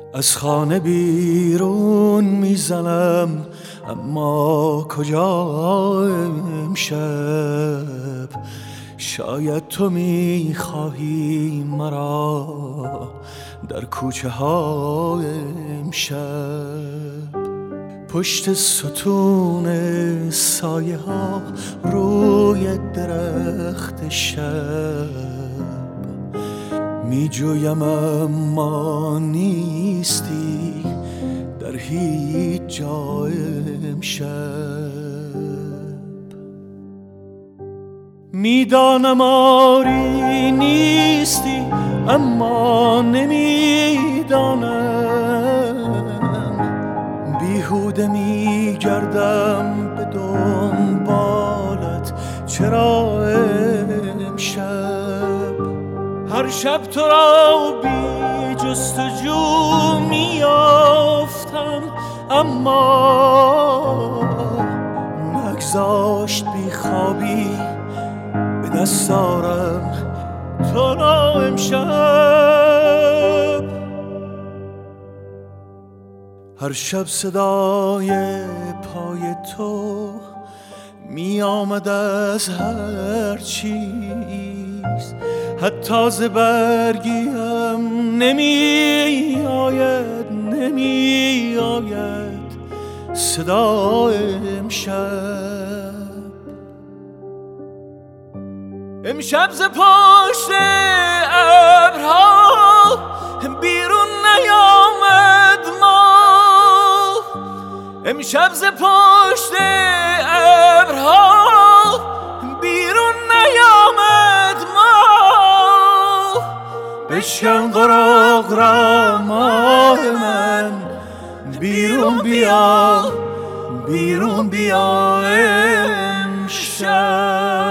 از خانه بیرون میزنم، اما کجا امشب؟ شاید تو میخواهی مرا در کوچه ها امشب. پشت ستون سایه ها روی درخت شب می جویم، اما نیستی در هیچ جا امشب. میدانم آری نیستی، اما نمیدانم. بیهوده میگردم به دنبالت، چرا امشب؟ هر شب تو را بی جستجو میافتم، اما نگذاشت بی خوابی به دست آرم تو را امشب. هر شب صدای پای تو می آمد از هر چیز، حتی ز برگیم نمی آید صدا امشب ز پشت ابرها بیرون نیامد ماه. امشب ز پشت ابرها بیرون نیامد ماه. بشکن قراقرا ماه من، بیرون بیا امشب.